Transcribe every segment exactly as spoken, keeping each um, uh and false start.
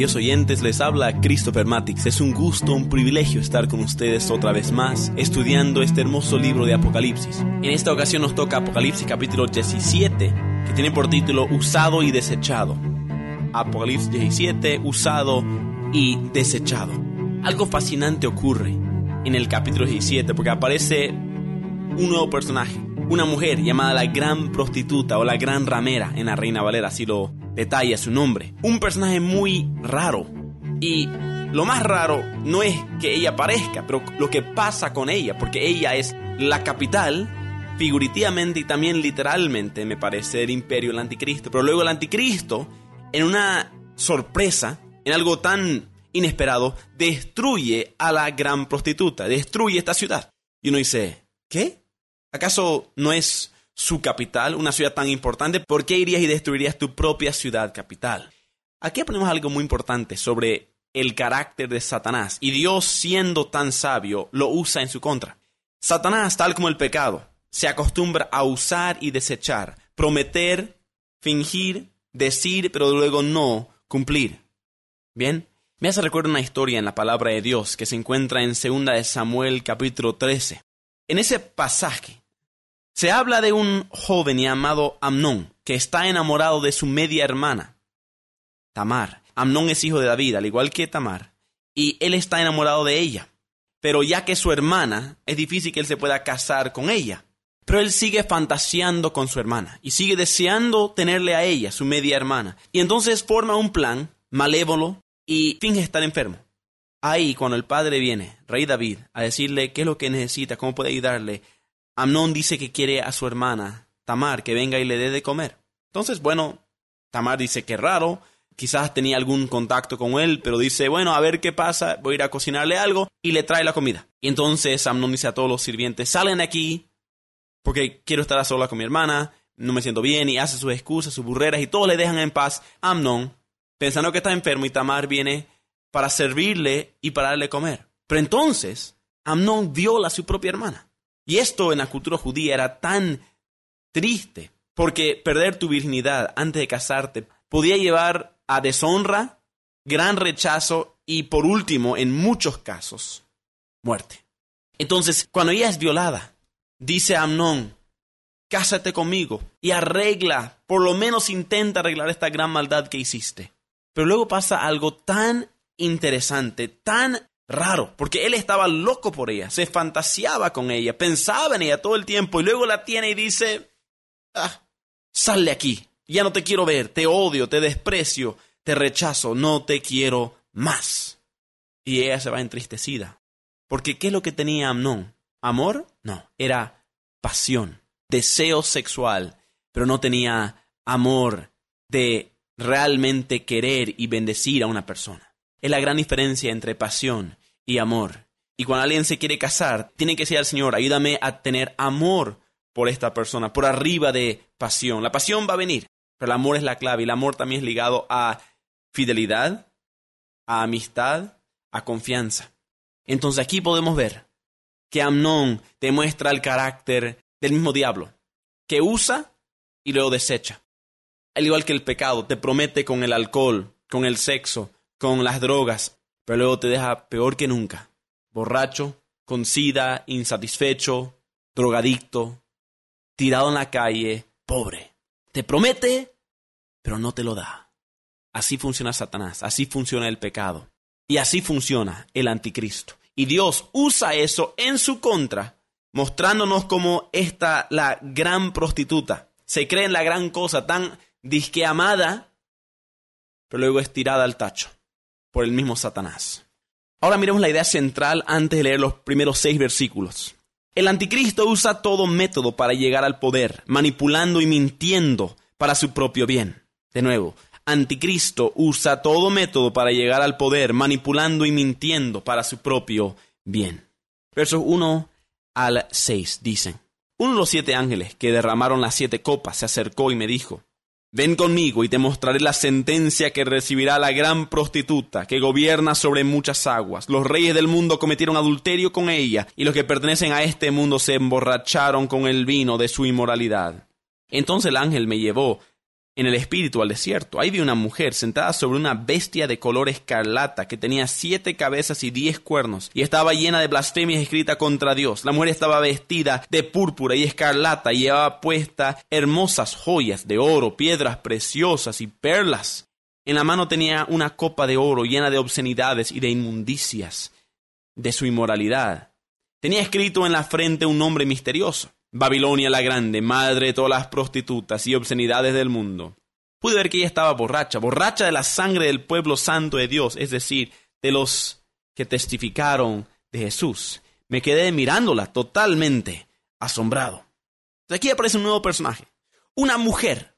queridos oyentes, les habla Christopher Matix. Es un gusto, un privilegio estar con ustedes otra vez más, estudiando este hermoso libro de Apocalipsis. En esta ocasión nos toca Apocalipsis capítulo diecisiete, que tiene por título Usado y Desechado. Apocalipsis diecisiete, Usado y Desechado. Algo fascinante ocurre en el capítulo diecisiete, porque aparece un nuevo personaje, una mujer llamada la gran prostituta o la gran ramera en la Reina Valera, así lo detalla su nombre. Un personaje muy raro, y lo más raro no es que ella aparezca, pero lo que pasa con ella, porque ella es la capital, figurativamente y también literalmente, me parece, del imperio del anticristo. Pero luego el anticristo, en una sorpresa, en algo tan inesperado, destruye a la gran prostituta, destruye esta ciudad. Y uno dice, ¿qué? ¿Acaso no es su capital, una ciudad tan importante? ¿Por qué irías y destruirías tu propia ciudad capital? Aquí aprendemos algo muy importante sobre el carácter de Satanás. Y Dios, siendo tan sabio, lo usa en su contra. Satanás, tal como el pecado, se acostumbra a usar y desechar, prometer, fingir, decir, pero luego no cumplir. Bien, me hace recuerdo una historia en la palabra de Dios que se encuentra en segunda de Samuel capítulo trece. En ese pasaje se habla de un joven llamado Amnón, que está enamorado de su media hermana, Tamar. Amnón es hijo de David, al igual que Tamar, y él está enamorado de ella. Pero ya que es su hermana, es difícil que él se pueda casar con ella. Pero él sigue fantaseando con su hermana y sigue deseando tenerle a ella, su media hermana. Y entonces forma un plan malévolo y finge estar enfermo. Ahí, cuando el padre viene, rey David, a decirle qué es lo que necesita, cómo puede ayudarle, Amnón dice que quiere a su hermana, Tamar, que venga y le dé de comer. Entonces, bueno, Tamar dice que raro, quizás tenía algún contacto con él, pero dice, bueno, a ver qué pasa, voy a ir a cocinarle algo, y le trae la comida. Y entonces Amnón dice a todos los sirvientes, salen de aquí, porque quiero estar a solas con mi hermana, no me siento bien, y hace sus excusas, sus burreras, y todos le dejan en paz. Amnón, pensando que está enfermo, y Tamar viene para servirle y para darle comer. Pero entonces, Amnón viola a su propia hermana. Y esto en la cultura judía era tan triste, porque perder tu virginidad antes de casarte podía llevar a deshonra, gran rechazo y, por último, en muchos casos, muerte. Entonces, cuando ella es violada, dice a Amnón, cásate conmigo y arregla, por lo menos intenta arreglar esta gran maldad que hiciste. Pero luego pasa algo tan interesante, tan raro, porque él estaba loco por ella, se fantaseaba con ella, pensaba en ella todo el tiempo, y luego la tiene y dice, ah, sal de aquí, ya no te quiero ver, te odio, te desprecio, te rechazo, no te quiero más. Y ella se va entristecida, porque ¿qué es lo que tenía Amnón? ¿Amor? No, era pasión, deseo sexual, pero no tenía amor de realmente querer y bendecir a una persona. Es la gran diferencia entre pasión y amor. Y cuando alguien se quiere casar, tiene que decir al Señor, ayúdame a tener amor por esta persona, por arriba de pasión. La pasión va a venir, pero el amor es la clave. Y el amor también es ligado a fidelidad, a amistad, a confianza. Entonces aquí podemos ver que Amnón demuestra el carácter del mismo diablo, que usa y luego desecha. Al igual que el pecado, te promete con el alcohol, con el sexo, con las drogas, pero luego te deja peor que nunca, borracho, con sida, insatisfecho, drogadicto, tirado en la calle, pobre. Te promete, pero no te lo da. Así funciona Satanás, así funciona el pecado, y así funciona el anticristo. Y Dios usa eso en su contra, mostrándonos como esta, la gran prostituta, se cree en la gran cosa, tan disque amada, pero luego es tirada al tacho por el mismo Satanás. Ahora miremos la idea central antes de leer los primeros seis versículos. El anticristo usa todo método para llegar al poder, manipulando y mintiendo para su propio bien. De nuevo, anticristo usa todo método para llegar al poder, manipulando y mintiendo para su propio bien. Versos uno al seis dicen, uno de los siete ángeles que derramaron las siete copas se acercó y me dijo, ven conmigo y te mostraré la sentencia que recibirá la gran prostituta que gobierna sobre muchas aguas. Los reyes del mundo cometieron adulterio con ella y los que pertenecen a este mundo se emborracharon con el vino de su inmoralidad. Entonces el ángel me llevó en el espíritu al desierto. Ahí vi una mujer sentada sobre una bestia de color escarlata que tenía siete cabezas y diez cuernos y estaba llena de blasfemias escritas contra Dios. La mujer estaba vestida de púrpura y escarlata y llevaba puestas hermosas joyas de oro, piedras preciosas y perlas. En la mano tenía una copa de oro llena de obscenidades y de inmundicias de su inmoralidad. Tenía escrito en la frente un nombre misterioso: Babilonia la Grande, madre de todas las prostitutas y obscenidades del mundo. Pude ver que ella estaba borracha, borracha de la sangre del pueblo santo de Dios, es decir, de los que testificaron de Jesús. Me quedé mirándola totalmente asombrado. Aquí aparece un nuevo personaje, una mujer,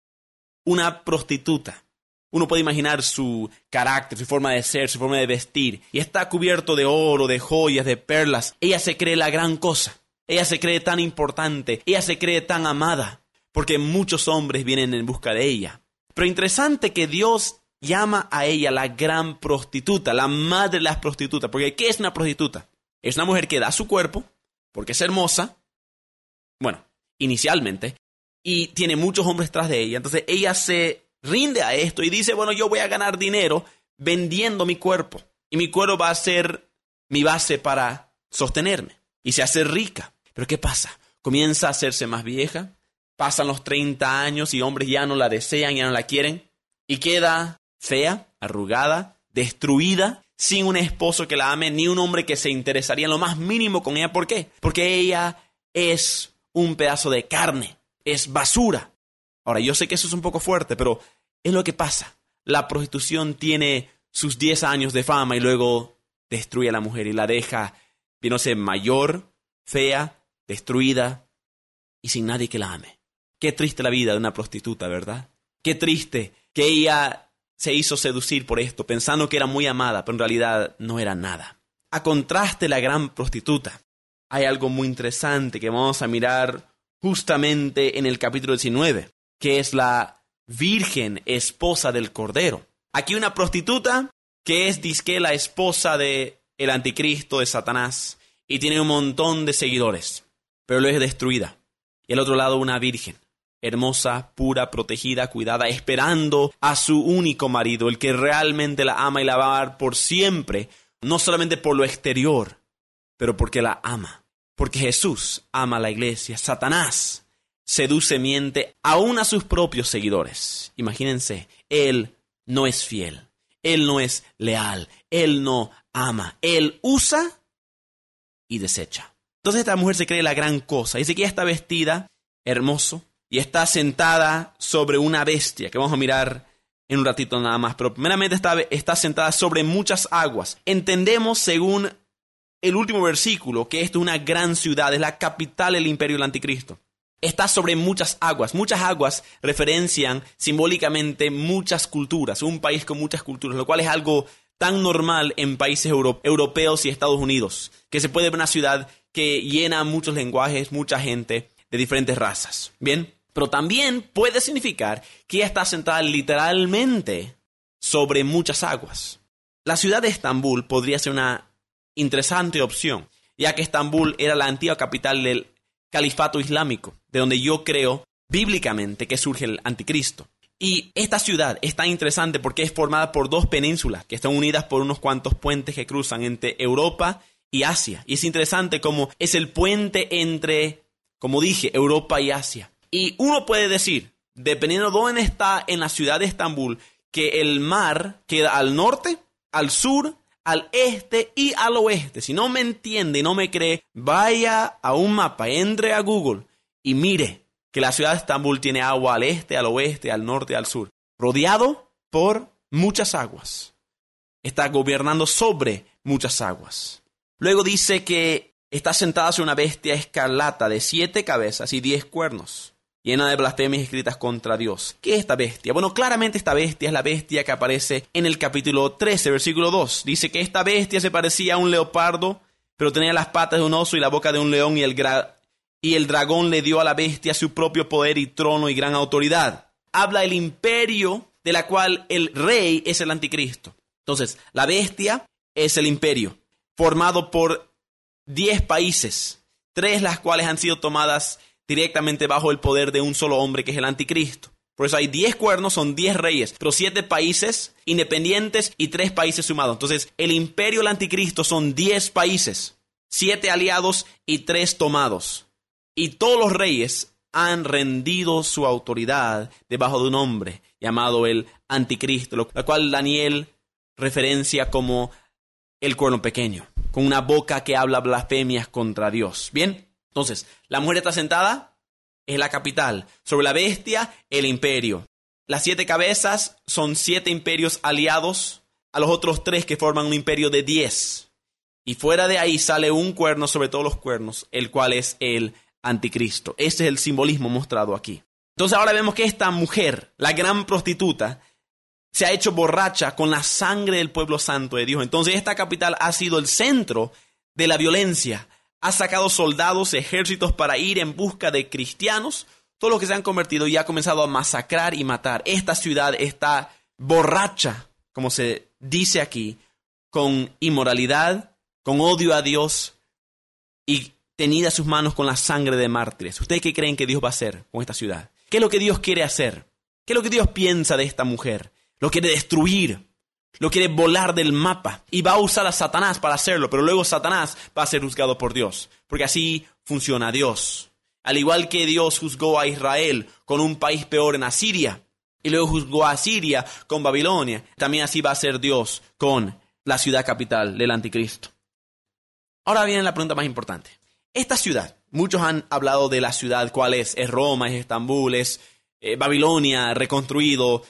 una prostituta. Uno puede imaginar su carácter, su forma de ser, su forma de vestir. Y está cubierto de oro, de joyas, de perlas. Ella se cree la gran cosa. Ella se cree tan importante. Ella se cree tan amada. Porque muchos hombres vienen en busca de ella. Pero interesante que Dios llama a ella la gran prostituta, la madre de las prostitutas. Porque ¿qué es una prostituta? Es una mujer que da su cuerpo porque es hermosa. Bueno, inicialmente. Y tiene muchos hombres tras de ella. Entonces ella se rinde a esto y dice, bueno, yo voy a ganar dinero vendiendo mi cuerpo. Y mi cuerpo va a ser mi base para sostenerme. Y se hace rica. Pero ¿qué pasa? Comienza a hacerse más vieja. Pasan los treinta años y hombres ya no la desean, ya no la quieren. Y queda fea, arrugada, destruida, sin un esposo que la ame, ni un hombre que se interesaría en lo más mínimo con ella. ¿Por qué? Porque ella es un pedazo de carne. Es basura. Ahora, yo sé que eso es un poco fuerte, pero es lo que pasa. La prostitución tiene sus diez años de fama y luego destruye a la mujer y la deja, no sé, mayor, fea, destruida y sin nadie que la ame. Qué triste la vida de una prostituta, ¿verdad? Qué triste que ella se hizo seducir por esto, pensando que era muy amada, pero en realidad no era nada. A contraste de la gran prostituta, hay algo muy interesante que vamos a mirar justamente en el capítulo diecinueve. Que es la virgen esposa del Cordero. Aquí una prostituta que es disque la esposa del anticristo, de Satanás, y tiene un montón de seguidores, pero luego es destruida. Y al otro lado una virgen, hermosa, pura, protegida, cuidada, esperando a su único marido, el que realmente la ama y la va a amar por siempre, no solamente por lo exterior, pero porque la ama. Porque Jesús ama a la iglesia. Satanás seduce, miente aún a sus propios seguidores. Imagínense, él no es fiel, él no es leal, él no ama, él usa y desecha. Entonces esta mujer se cree la gran cosa. Dice que ella está vestida hermoso y está sentada sobre una bestia, que vamos a mirar en un ratito nada más. Pero primeramente está, está sentada sobre muchas aguas. Entendemos según el último versículo que esto es una gran ciudad, es la capital del imperio del anticristo. Está sobre muchas aguas. Muchas aguas referencian simbólicamente muchas culturas, un país con muchas culturas, lo cual es algo tan normal en países euro- europeos y Estados Unidos, que se puede ver una ciudad que llena muchos lenguajes, mucha gente de diferentes razas. Bien, pero también puede significar que ella está sentada literalmente sobre muchas aguas. La ciudad de Estambul podría ser una interesante opción, ya que Estambul era la antigua capital del califato islámico, de donde yo creo bíblicamente que surge el anticristo. Y esta ciudad es tan interesante porque es formada por dos penínsulas que están unidas por unos cuantos puentes que cruzan entre Europa y Asia. Y es interesante cómo es el puente entre, como dije, Europa y Asia. Y uno puede decir, dependiendo de dónde está en la ciudad de Estambul, que el mar queda al norte, al sur, al este y al oeste. Si no me entiende y no me cree, vaya a un mapa, entre a Google y mire que la ciudad de Estambul tiene agua al este, al oeste, al norte, al sur, rodeado por muchas aguas. Está gobernando sobre muchas aguas. Luego dice que está sentada sobre una bestia escarlata de siete cabezas y diez cuernos, llena de blasfemias escritas contra Dios. ¿Qué es esta bestia? Bueno, claramente esta bestia es la bestia que aparece en el capítulo trece, versículo dos. Dice que esta bestia se parecía a un leopardo, pero tenía las patas de un oso y la boca de un león, y el, gra- y el dragón le dio a la bestia su propio poder y trono y gran autoridad. Habla del imperio de la cual el rey es el anticristo. Entonces, la bestia es el imperio, formado por diez países, tres las cuales han sido tomadas directamente bajo el poder de un solo hombre, que es el anticristo. Por eso hay diez cuernos, son diez reyes, pero siete países independientes y tres países sumados. Entonces, el imperio del anticristo son diez países, siete aliados y tres tomados. Y todos los reyes han rendido su autoridad debajo de un hombre llamado el anticristo, lo cual Daniel referencia como el cuerno pequeño, con una boca que habla blasfemias contra Dios. Bien, entonces, la mujer está sentada, es la capital. Sobre la bestia, el imperio. Las siete cabezas son siete imperios aliados a los otros tres que forman un imperio de diez. Y fuera de ahí sale un cuerno sobre todos los cuernos, el cual es el anticristo. Ese es el simbolismo mostrado aquí. Entonces ahora vemos que esta mujer, la gran prostituta, se ha hecho borracha con la sangre del pueblo santo de Dios. Entonces esta capital ha sido el centro de la violencia. Ha sacado soldados, ejércitos para ir en busca de cristianos, todos los que se han convertido, y ha comenzado a masacrar y matar. Esta ciudad está borracha, como se dice aquí, con inmoralidad, con odio a Dios y tenida sus manos con la sangre de mártires. ¿Ustedes qué creen que Dios va a hacer con esta ciudad? ¿Qué es lo que Dios quiere hacer? ¿Qué es lo que Dios piensa de esta mujer? Lo quiere destruir. Lo quiere volar del mapa y va a usar a Satanás para hacerlo, pero luego Satanás va a ser juzgado por Dios, porque así funciona Dios. Al igual que Dios juzgó a Israel con un país peor en Asiria, y luego juzgó a Asiria con Babilonia, también así va a ser Dios con la ciudad capital del anticristo. Ahora viene la pregunta más importante. Esta ciudad, muchos han hablado de la ciudad, ¿cuál es? Es Roma, es Estambul, es eh, Babilonia reconstruido,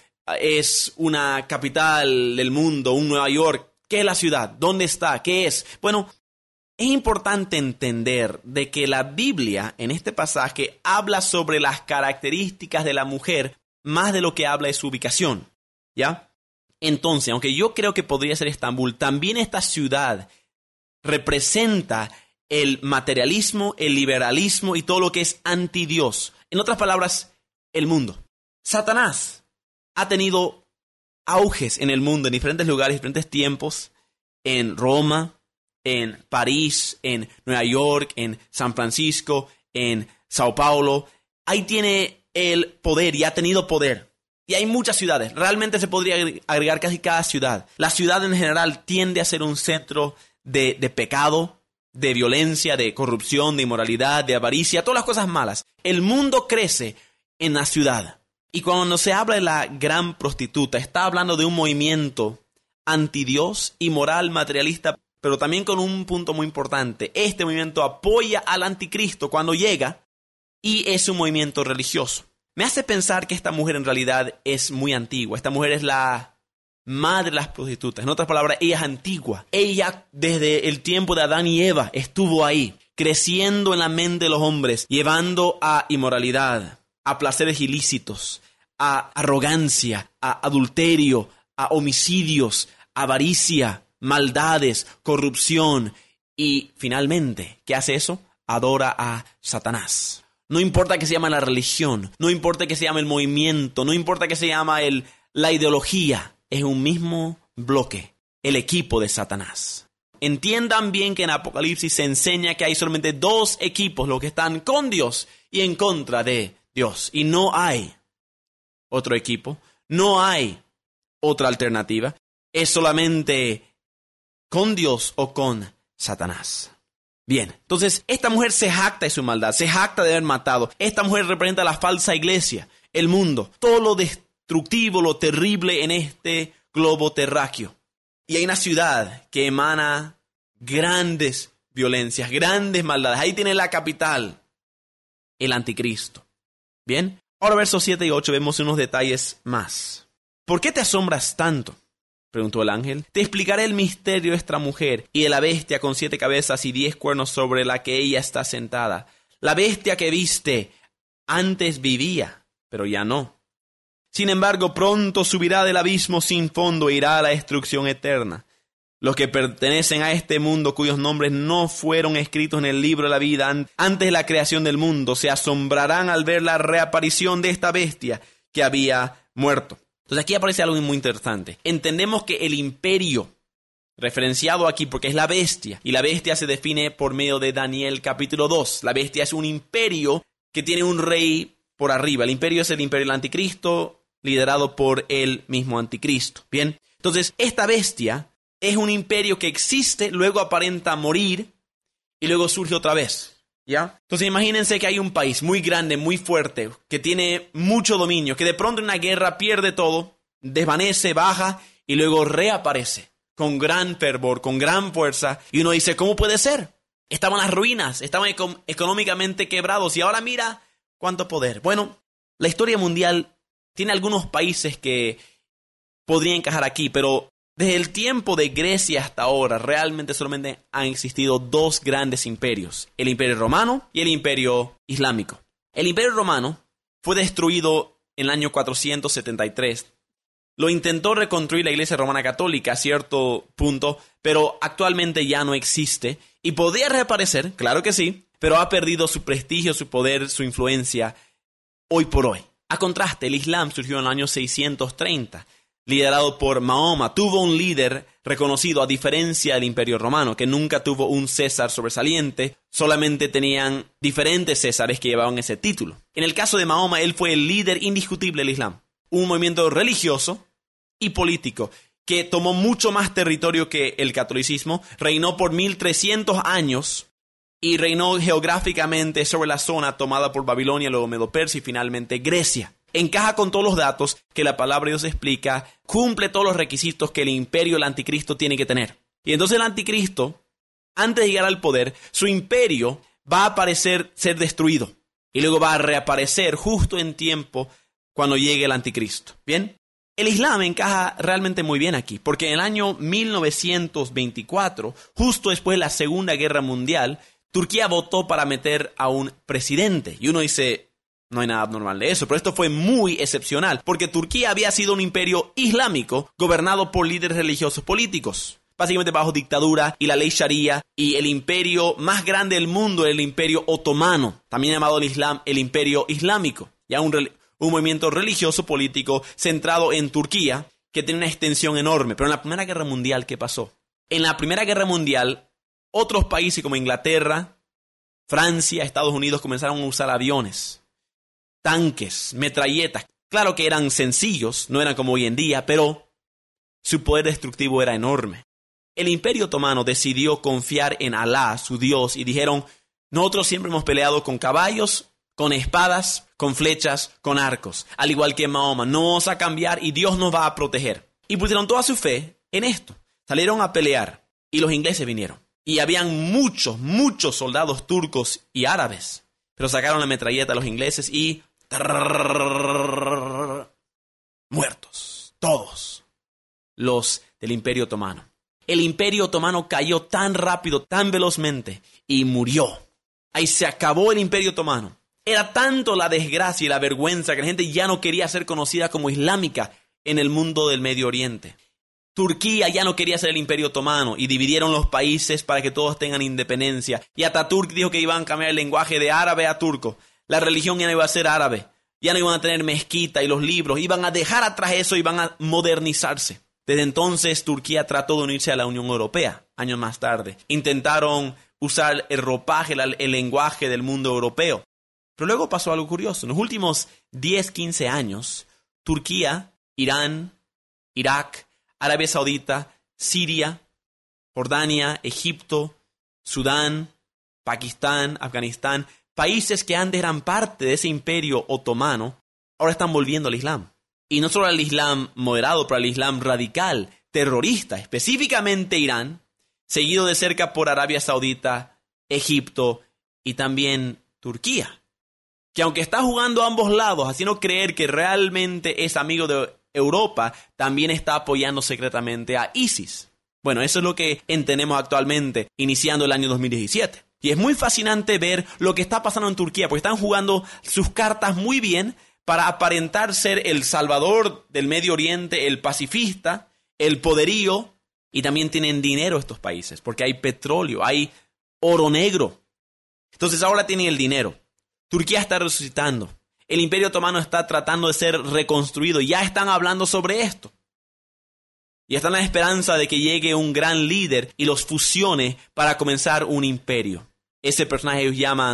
es una capital del mundo, un Nueva York. ¿Qué es la ciudad? ¿Dónde está? ¿Qué es? Bueno, es importante entender de que la Biblia en este pasaje habla sobre las características de la mujer más de lo que habla de su ubicación, ¿ya? Entonces, aunque yo creo que podría ser Estambul, también esta ciudad representa el materialismo, el liberalismo y todo lo que es anti-Dios. En otras palabras, el mundo. Satanás ha tenido auges en el mundo, en diferentes lugares, diferentes tiempos, en Roma, en París, en Nueva York, en San Francisco, en Sao Paulo. Ahí tiene el poder y ha tenido poder. Y hay muchas ciudades. Realmente se podría agregar casi cada ciudad. La ciudad en general tiende a ser un centro de, de pecado, de violencia, de corrupción, de inmoralidad, de avaricia, todas las cosas malas. El mundo crece en la ciudad. Y cuando se habla de la gran prostituta, está hablando de un movimiento antidios, inmoral, materialista, pero también con un punto muy importante. Este movimiento apoya al anticristo cuando llega y es un movimiento religioso. Me hace pensar que esta mujer en realidad es muy antigua. Esta mujer es la madre de las prostitutas. En otras palabras, ella es antigua. Ella desde el tiempo de Adán y Eva estuvo ahí, creciendo en la mente de los hombres, llevando a inmoralidad, a placeres ilícitos, a arrogancia, a adulterio, a homicidios, avaricia, maldades, corrupción y finalmente, ¿qué hace eso? Adora a Satanás. No importa que se llame la religión, no importa que se llame el movimiento, no importa que se llame el, la ideología, es un mismo bloque, el equipo de Satanás. Entiendan bien que en Apocalipsis se enseña que hay solamente dos equipos, los que están con Dios y en contra de Dios. Y no hay otro equipo, no hay otra alternativa. Es solamente con Dios o con Satanás. Bien, entonces esta mujer se jacta de su maldad, se jacta de haber matado. Esta mujer representa la falsa iglesia, el mundo, todo lo destructivo, lo terrible en este globo terráqueo. Y hay una ciudad que emana grandes violencias, grandes maldades. Ahí tiene la capital, el anticristo. Bien, ahora versos siete y ocho vemos unos detalles más. ¿Por qué te asombras tanto?, preguntó el ángel. Te explicaré el misterio de esta mujer y de la bestia con siete cabezas y diez cuernos sobre la que ella está sentada. La bestia que viste antes vivía, pero ya no. Sin embargo, pronto subirá del abismo sin fondo e irá a la destrucción eterna. Los que pertenecen a este mundo, cuyos nombres no fueron escritos en el libro de la vida antes de la creación del mundo, se asombrarán al ver la reaparición de esta bestia que había muerto. Entonces aquí aparece algo muy interesante. Entendemos que el imperio, referenciado aquí porque es la bestia, y la bestia se define por medio de Daniel capítulo dos. La bestia es un imperio que tiene un rey por arriba. El imperio es el imperio del anticristo, liderado por el mismo anticristo. Bien, entonces esta bestia es un imperio que existe, luego aparenta morir y luego surge otra vez. ¿Ya? Entonces imagínense que hay un país muy grande, muy fuerte, que tiene mucho dominio, que de pronto en una guerra pierde todo, desvanece, baja y luego reaparece con gran fervor, con gran fuerza. Y uno dice, ¿cómo puede ser? Estaban en las ruinas, estaban econ- económicamente quebrados y ahora mira cuánto poder. Bueno, la historia mundial tiene algunos países que podrían encajar aquí, pero desde el tiempo de Grecia hasta ahora, realmente solamente han existido dos grandes imperios, el Imperio Romano y el Imperio Islámico. El Imperio Romano fue destruido en el año cuatrocientos setenta y tres. Lo intentó reconstruir la Iglesia Romana Católica a cierto punto, pero actualmente ya no existe y podría reaparecer, claro que sí, pero ha perdido su prestigio, su poder, su influencia hoy por hoy. A contraste, el Islam surgió en el año seiscientos treinta. Liderado por Mahoma, tuvo un líder reconocido a diferencia del Imperio Romano, que nunca tuvo un César sobresaliente, solamente tenían diferentes Césares que llevaban ese título. En el caso de Mahoma, él fue el líder indiscutible del Islam, un movimiento religioso y político que tomó mucho más territorio que el catolicismo, reinó por mil trescientos años y reinó geográficamente sobre la zona tomada por Babilonia, luego Medo-Persia y finalmente Grecia. Encaja con todos los datos que la palabra de Dios explica, cumple todos los requisitos que el imperio del anticristo tiene que tener. Y entonces el anticristo, antes de llegar al poder, su imperio va a aparecer ser destruido. Y luego va a reaparecer justo en tiempo cuando llegue el anticristo. ¿Bien? El Islam encaja realmente muy bien aquí, porque en el año mil novecientos veinticuatro, justo después de la Segunda Guerra Mundial, Turquía votó para meter a un presidente. Y uno dice, no hay nada abnormal de eso, pero esto fue muy excepcional, porque Turquía había sido un imperio islámico gobernado por líderes religiosos políticos, básicamente bajo dictadura y la ley sharia, y el imperio más grande del mundo era el imperio otomano, también llamado el Islam, el imperio islámico, ya un, un movimiento religioso político centrado en Turquía, que tiene una extensión enorme. Pero en la Primera Guerra Mundial, ¿qué pasó? En la Primera Guerra Mundial, otros países como Inglaterra, Francia, Estados Unidos comenzaron a usar aviones, tanques, metralletas. Claro que eran sencillos, no eran como hoy en día, pero su poder destructivo era enorme. El Imperio Otomano decidió confiar en Alá, su Dios, y dijeron, nosotros siempre hemos peleado con caballos, con espadas, con flechas, con arcos, al igual que Mahoma. No vamos a cambiar y Dios nos va a proteger. Y pusieron toda su fe en esto. Salieron a pelear y los ingleses vinieron. Y habían muchos, muchos soldados turcos y árabes, pero sacaron la metralleta a los ingleses y muertos, todos los del Imperio Otomano. El Imperio Otomano cayó tan rápido, tan velozmente y murió. Ahí se acabó el Imperio Otomano. Era tanto la desgracia y la vergüenza que la gente ya no quería ser conocida como islámica en el mundo del Medio Oriente. Turquía ya no quería ser el Imperio Otomano y dividieron los países para que todos tengan independencia. Y Ataturk dijo que iban a cambiar el lenguaje de árabe a turco. La religión ya no iba a ser árabe, ya no iban a tener mezquita y los libros, iban a dejar atrás eso y iban a modernizarse. Desde entonces Turquía trató de unirse a la Unión Europea, años más tarde. Intentaron usar el ropaje, el, el lenguaje del mundo europeo. Pero luego pasó algo curioso. En los últimos diez, quince años, Turquía, Irán, Irak, Arabia Saudita, Siria, Jordania, Egipto, Sudán, Pakistán, Afganistán, países que antes eran parte de ese imperio otomano, ahora están volviendo al Islam. Y no solo al Islam moderado, pero al Islam radical, terrorista, específicamente Irán, seguido de cerca por Arabia Saudita, Egipto y también Turquía, que aunque está jugando a ambos lados, haciendo creer que realmente es amigo de Europa, también está apoyando secretamente a ISIS. Bueno, eso es lo que entendemos actualmente, iniciando el año dos mil diecisiete. Y es muy fascinante ver lo que está pasando en Turquía, porque están jugando sus cartas muy bien para aparentar ser el salvador del Medio Oriente, el pacifista, el poderío, y también tienen dinero estos países, porque hay petróleo, hay oro negro. Entonces ahora tienen el dinero. Turquía está resucitando. El Imperio Otomano está tratando de ser reconstruido. Ya están hablando sobre esto. Y están en la esperanza de que llegue un gran líder y los fusione para comenzar un imperio. Ese personaje ellos llaman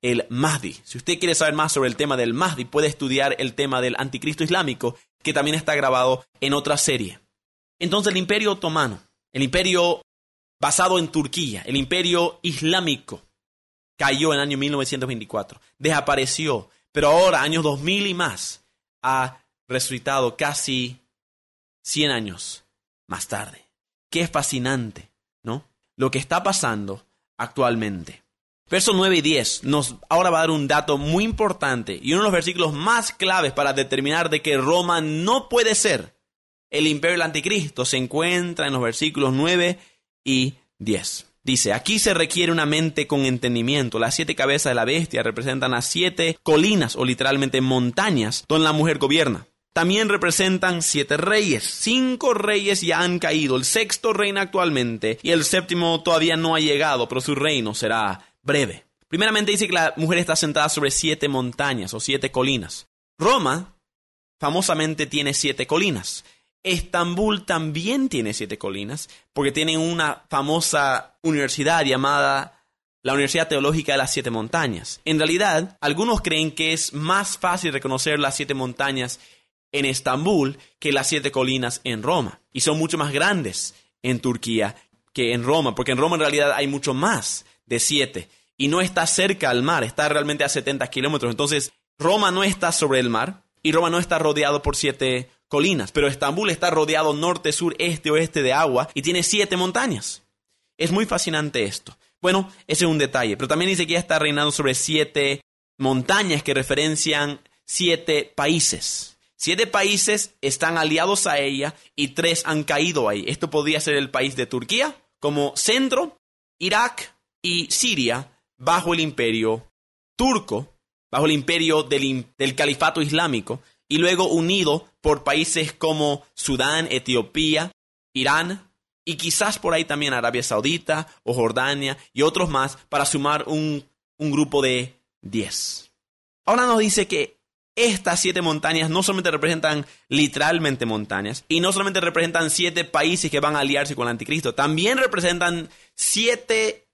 el Mahdi. Si usted quiere saber más sobre el tema del Mahdi, puede estudiar el tema del anticristo islámico, que también está grabado en otra serie. Entonces el Imperio Otomano, el imperio basado en Turquía, el Imperio Islámico, cayó en el año mil novecientos veinticuatro, desapareció, pero ahora, años dos mil y más, ha resucitado casi cien años más tarde. Qué fascinante, ¿no? Lo que está pasando actualmente. Versos nueve y diez nos ahora va a dar un dato muy importante y uno de los versículos más claves para determinar de que Roma no puede ser el imperio del anticristo. Se encuentra en los versículos nueve y diez. Dice, aquí se requiere una mente con entendimiento. Las siete cabezas de la bestia representan las siete colinas o literalmente montañas donde la mujer gobierna. También representan siete reyes. Cinco reyes ya han caído. El sexto reina actualmente y el séptimo todavía no ha llegado, pero su reino será breve. Primeramente dice que la mujer está sentada sobre siete montañas o siete colinas. Roma famosamente tiene siete colinas. Estambul también tiene siete colinas porque tiene una famosa universidad llamada la Universidad Teológica de las Siete Montañas. En realidad, algunos creen que es más fácil reconocer las siete montañas en Estambul que las siete colinas en Roma. Y son mucho más grandes en Turquía que en Roma, porque en Roma en realidad hay mucho más de siete. Y no está cerca al mar, está realmente a setenta kilómetros. Entonces, Roma no está sobre el mar y Roma no está rodeado por siete colinas. Pero Estambul está rodeado norte, sur, este, oeste de agua y tiene siete montañas. Es muy fascinante esto. Bueno, ese es un detalle. Pero también dice que ella está reinando sobre siete montañas que referencian siete países. Siete países están aliados a ella y tres han caído ahí. Esto podría ser el país de Turquía como centro, Irak y Siria bajo el imperio turco, bajo el imperio del, del califato islámico, y luego unido por países como Sudán, Etiopía, Irán, y quizás por ahí también Arabia Saudita o Jordania y otros más para sumar un, un grupo de diez. Ahora nos dice que estas siete montañas no solamente representan literalmente montañas y no solamente representan siete países que van a aliarse con el anticristo, también representan siete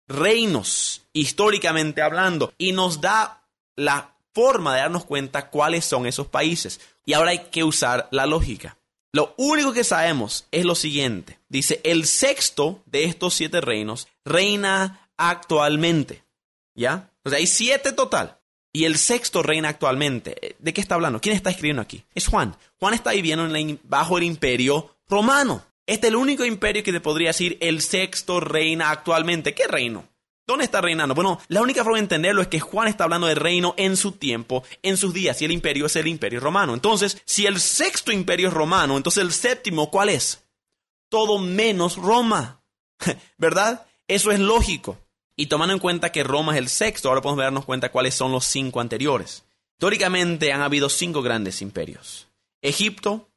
reinos históricamente hablando y nos da la forma de darnos cuenta cuáles son esos países. Y ahora hay que usar la lógica. Lo único que sabemos es lo siguiente. Dice, el sexto de estos siete reinos reina actualmente. ¿Ya? O sea, hay siete total. Y el sexto reina actualmente. ¿De qué está hablando? ¿Quién está escribiendo aquí? Es Juan. Juan está viviendo en la, bajo el imperio romano. Este es el único imperio que te podría decir el sexto reina actualmente. ¿Qué reino? ¿Dónde está reinando? Bueno, la única forma de entenderlo es que Juan está hablando de reino en su tiempo, en sus días, y el imperio es el imperio romano. Entonces, si el sexto imperio es romano, entonces el séptimo, ¿cuál es? Todo menos Roma, ¿verdad? Eso es lógico. Y tomando en cuenta que Roma es el sexto, ahora podemos darnos cuenta cuáles son los cinco anteriores. Históricamente han habido cinco grandes imperios. Egipto,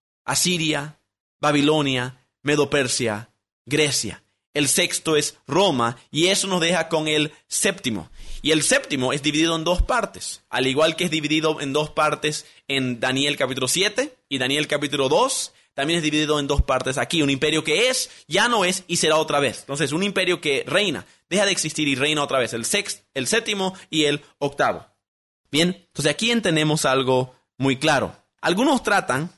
Asiria, Babilonia, Medo-Persia, Grecia. El sexto es Roma y eso nos deja con el séptimo. Y el séptimo es dividido en dos partes, al igual que es dividido en dos partes en Daniel capítulo siete y Daniel capítulo dos. También es dividido en dos partes aquí. Un imperio que es, ya no es y será otra vez. Entonces, un imperio que reina, deja de existir y reina otra vez. El, sext, el séptimo y el octavo. Bien, entonces aquí entendemos algo muy claro. Algunos tratan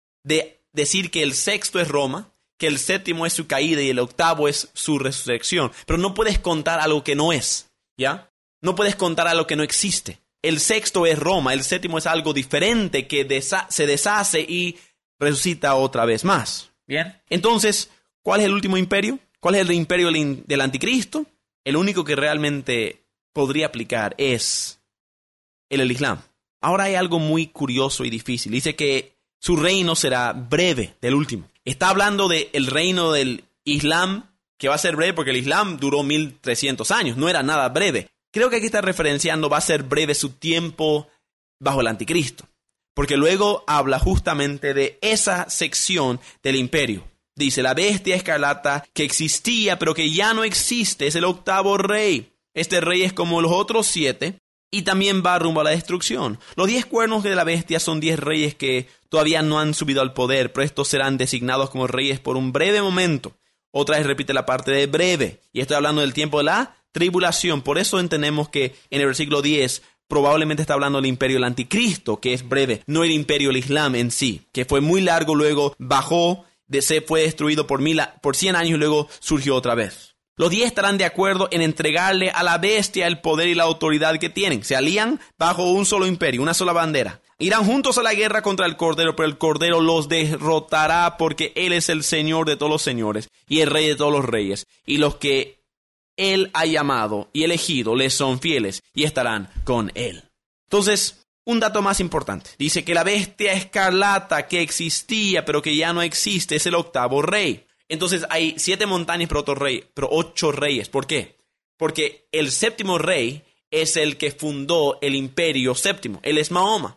de decir que el sexto es Roma, que el séptimo es su caída y el octavo es su resurrección. Pero no puedes contar algo que no es, ¿ya? No puedes contar algo que no existe. El sexto es Roma, el séptimo es algo diferente que desa- se deshace y resucita otra vez más. Bien. Entonces, ¿cuál es el último imperio? ¿Cuál es el imperio del, in- del anticristo? El único que realmente podría aplicar es el, el Islam. Ahora hay algo muy curioso y difícil. Dice que su reino será breve, del último. Está hablando del reino del Islam, que va a ser breve porque el Islam duró mil trescientos años, no era nada breve. Creo que aquí está referenciando, va a ser breve su tiempo bajo el anticristo, porque luego habla justamente de esa sección del imperio. Dice, la bestia escarlata que existía, pero que ya no existe, es el octavo rey. Este rey es como los otros siete y también va rumbo a la destrucción. Los diez cuernos de la bestia son diez reyes que todavía no han subido al poder, pero estos serán designados como reyes por un breve momento. Otra vez repite la parte de breve, y estoy hablando del tiempo de la tribulación. Por eso entendemos que en el versículo diez probablemente está hablando del imperio del anticristo, que es breve, no el imperio del Islam en sí, que fue muy largo, luego bajó, de se fue destruido por, mil, por cien años y luego surgió otra vez. Los diez estarán de acuerdo en entregarle a la bestia el poder y la autoridad que tienen. Se alían bajo un solo imperio, una sola bandera. Irán juntos a la guerra contra el Cordero, pero el Cordero los derrotará porque Él es el Señor de todos los señores y el Rey de todos los reyes. Y los que Él ha llamado y elegido les son fieles y estarán con Él. Entonces, un dato más importante. Dice que la bestia escarlata que existía pero que ya no existe es el octavo rey. Entonces hay siete montañas pero, otro rey, pero ocho reyes. ¿Por qué? Porque el séptimo rey es el que fundó el imperio séptimo. Él es Mahoma.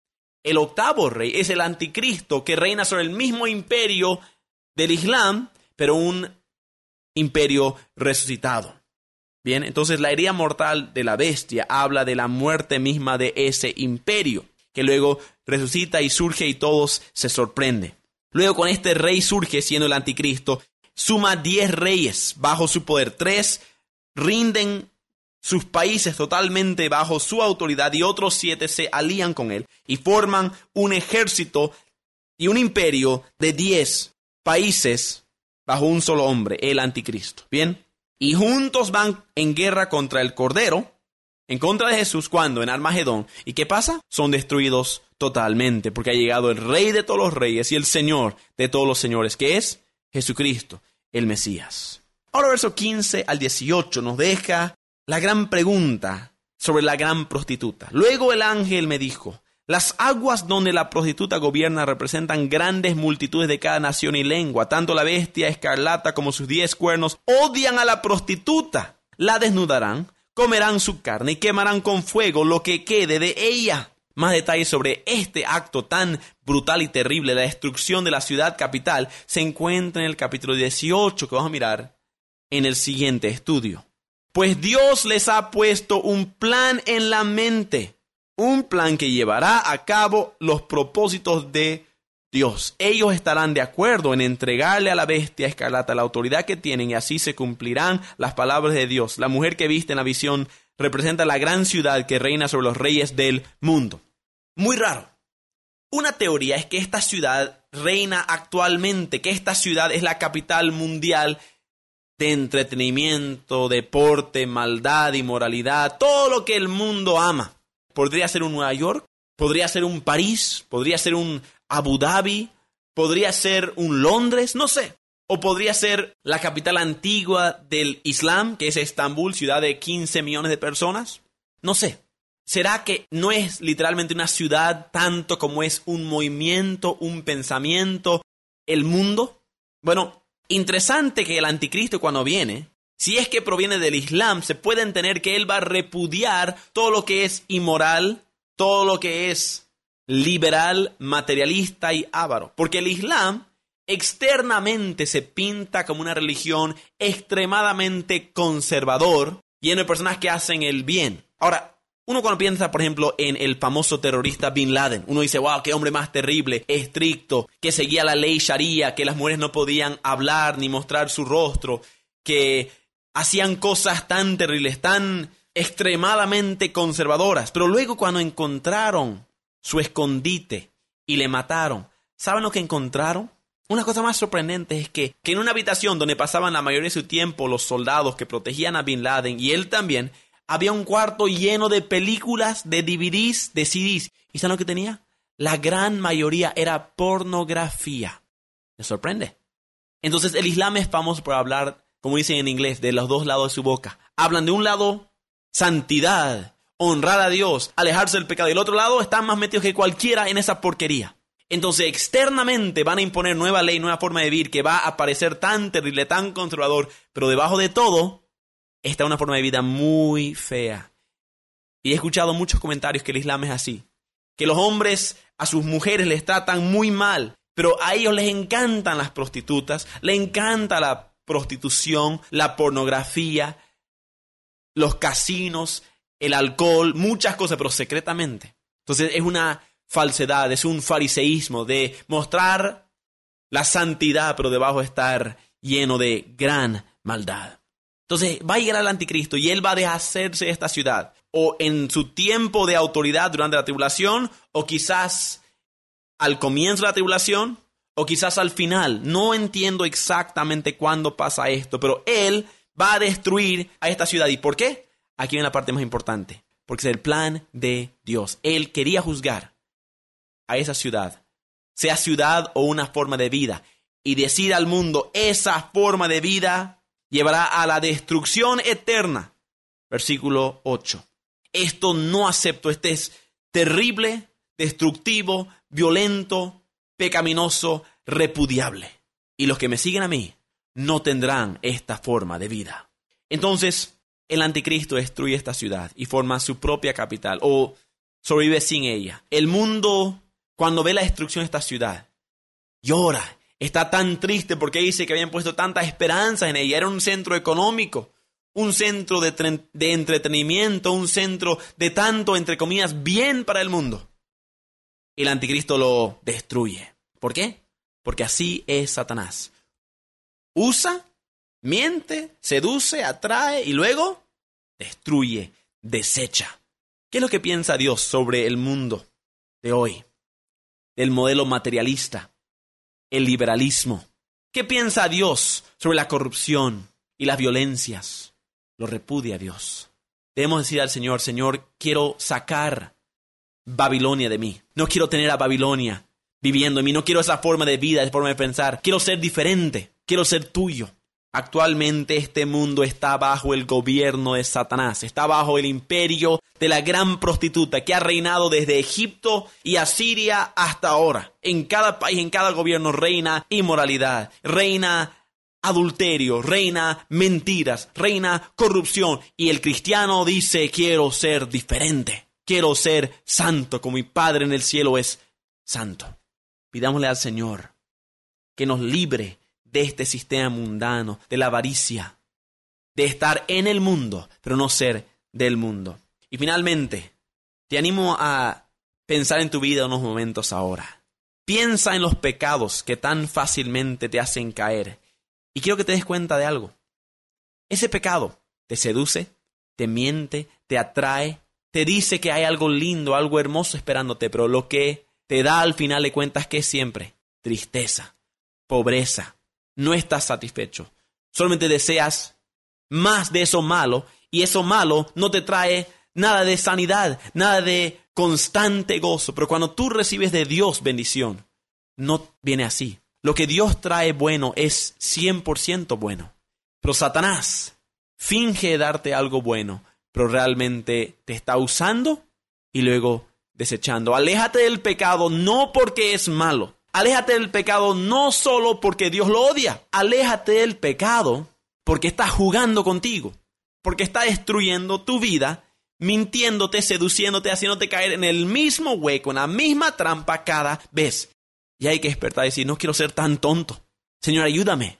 El octavo rey es el anticristo que reina sobre el mismo imperio del Islam, pero un imperio resucitado. Bien, entonces la herida mortal de la bestia habla de la muerte misma de ese imperio, que luego resucita y surge y todos se sorprenden. Luego con este rey surge siendo el anticristo, suma diez reyes bajo su poder, tres rinden sus países totalmente bajo su autoridad y otros siete se alían con él y forman un ejército y un imperio de diez países bajo un solo hombre, el anticristo. Bien, y juntos van en guerra contra el Cordero, en contra de Jesús, cuando en Armagedón. ¿Y qué pasa? Son destruidos totalmente, porque ha llegado el Rey de todos los reyes y el Señor de todos los señores, que es Jesucristo, el Mesías. Ahora, verso quince al dieciocho nos deja la gran pregunta sobre la gran prostituta. Luego el ángel me dijo: las aguas donde la prostituta gobierna representan grandes multitudes de cada nación y lengua. Tanto la bestia escarlata como sus diez cuernos odian a la prostituta. La desnudarán, comerán su carne y quemarán con fuego lo que quede de ella. Más detalles sobre este acto tan brutal y terrible, la destrucción de la ciudad capital, se encuentra en el capítulo dieciocho, que vamos a mirar en el siguiente estudio. Pues Dios les ha puesto un plan en la mente, un plan que llevará a cabo los propósitos de Dios. Ellos estarán de acuerdo en entregarle a la bestia escarlata la autoridad que tienen y así se cumplirán las palabras de Dios. La mujer que viste en la visión representa la gran ciudad que reina sobre los reyes del mundo. Muy raro. Una teoría es que esta ciudad reina actualmente, que esta ciudad es la capital mundial de entretenimiento, deporte, maldad, inmoralidad, todo lo que el mundo ama. Podría ser un Nueva York, podría ser un París, podría ser un Abu Dhabi, podría ser un Londres, no sé. O podría ser la capital antigua del Islam, que es Estambul, ciudad de quince millones de personas. No sé. ¿Será que no es literalmente una ciudad tanto como es un movimiento, un pensamiento, el mundo? Bueno, interesante que el anticristo cuando viene, si es que proviene del Islam, se puede entender que él va a repudiar todo lo que es inmoral, todo lo que es liberal, materialista y avaro. Porque el Islam externamente se pinta como una religión extremadamente conservador, lleno de personas que hacen el bien. Ahora, uno cuando piensa, por ejemplo, en el famoso terrorista Bin Laden, uno dice, wow, qué hombre más terrible, estricto, que seguía la ley Sharia, que las mujeres no podían hablar ni mostrar su rostro, que hacían cosas tan terribles, tan extremadamente conservadoras. Pero luego cuando encontraron su escondite y le mataron, ¿saben lo que encontraron? Una cosa más sorprendente es que, que en una habitación donde pasaban la mayoría de su tiempo los soldados que protegían a Bin Laden y él también, había un cuarto lleno de películas, de D V Ds, de C Ds. ¿Y saben lo que tenía? La gran mayoría era pornografía. ¿Me sorprende? Entonces el Islam es famoso por hablar, como dicen en inglés, de los dos lados de su boca. Hablan de un lado, santidad, honrar a Dios, alejarse del pecado. Y del otro lado están más metidos que cualquiera en esa porquería. Entonces externamente van a imponer nueva ley, nueva forma de vivir que va a parecer tan terrible, tan conservador. Pero debajo de todo está una forma de vida muy fea. Y he escuchado muchos comentarios que el Islam es así. Que los hombres a sus mujeres les tratan muy mal. Pero a ellos les encantan las prostitutas, les encanta la prostitución, la pornografía, los casinos, el alcohol, muchas cosas, pero secretamente. Entonces es una falsedad, es un fariseísmo de mostrar la santidad, pero debajo estar lleno de gran maldad. Entonces va a llegar el anticristo y él va a deshacerse de esta ciudad. O en su tiempo de autoridad durante la tribulación, o quizás al comienzo de la tribulación, o quizás al final. No entiendo exactamente cuándo pasa esto, pero él va a destruir a esta ciudad. ¿Y por qué? Aquí viene la parte más importante. Porque es el plan de Dios. Él quería juzgar a esa ciudad, sea ciudad o una forma de vida, y decir al mundo, esa forma de vida llevará a la destrucción eterna. Versículo ocho. Esto no acepto, este es terrible, destructivo, violento, pecaminoso, repudiable. Y los que me siguen a mí no tendrán esta forma de vida. Entonces, el anticristo destruye esta ciudad y forma su propia capital, o sobrevive sin ella. El mundo, cuando ve la destrucción de esta ciudad, llora, está tan triste porque dice que habían puesto tantas esperanzas en ella. Era un centro económico, un centro de, tre- de entretenimiento, un centro de tanto, entre comillas, bien para el mundo. El anticristo lo destruye. ¿Por qué? Porque así es Satanás. Usa, miente, seduce, atrae y luego destruye, desecha. ¿Qué es lo que piensa Dios sobre el mundo de hoy? El modelo materialista, el liberalismo. ¿Qué piensa Dios sobre la corrupción y las violencias? Lo repudia Dios. Debemos decir al Señor, Señor, quiero sacar Babilonia de mí. No quiero tener a Babilonia viviendo en mí. No quiero esa forma de vida, esa forma de pensar. Quiero ser diferente. Quiero ser tuyo. Actualmente este mundo está bajo el gobierno de Satanás. Está bajo el imperio de la gran prostituta que ha reinado desde Egipto y Asiria hasta ahora. En cada país, en cada gobierno reina inmoralidad, reina adulterio, reina mentiras, reina corrupción. Y el cristiano dice, quiero ser diferente. Quiero ser santo como mi Padre en el cielo es santo. Pidámosle al Señor que nos libre de este sistema mundano, de la avaricia, de estar en el mundo, pero no ser del mundo. Y finalmente, te animo a pensar en tu vida unos momentos ahora. Piensa en los pecados que tan fácilmente te hacen caer. Y quiero que te des cuenta de algo. Ese pecado te seduce, te miente, te atrae, te dice que hay algo lindo, algo hermoso esperándote, pero lo que te da al final de cuentas que es siempre tristeza, pobreza. No estás satisfecho. Solamente deseas más de eso malo, y eso malo no te trae nada de sanidad, nada de constante gozo. Pero cuando tú recibes de Dios bendición, no viene así. Lo que Dios trae bueno es cien por ciento bueno. Pero Satanás finge darte algo bueno, pero realmente te está usando y luego desechando. Aléjate del pecado no porque es malo. Aléjate del pecado no solo porque Dios lo odia. Aléjate del pecado porque está jugando contigo. Porque está destruyendo tu vida, mintiéndote, seduciéndote, haciéndote caer en el mismo hueco, en la misma trampa cada vez. Y hay que despertar y decir, no quiero ser tan tonto. Señor, ayúdame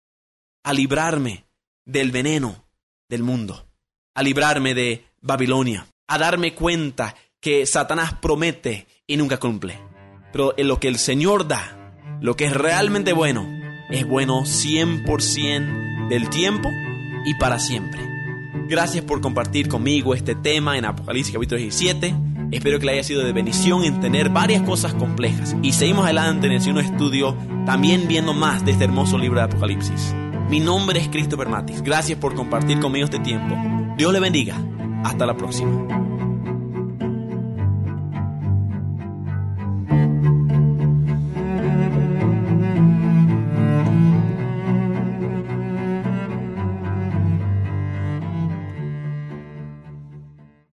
a librarme del veneno del mundo. A librarme de Babilonia. A darme cuenta que Satanás promete y nunca cumple. Pero en lo que el Señor da, lo que es realmente bueno, es bueno cien por ciento del tiempo y para siempre. Gracias por compartir conmigo este tema en Apocalipsis capítulo diecisiete. Espero que le haya sido de bendición entender varias cosas complejas. Y seguimos adelante en el segundo estudio, también viendo más de este hermoso libro de Apocalipsis. Mi nombre es Christopher Matis. Gracias por compartir conmigo este tiempo. Dios le bendiga. Hasta la próxima.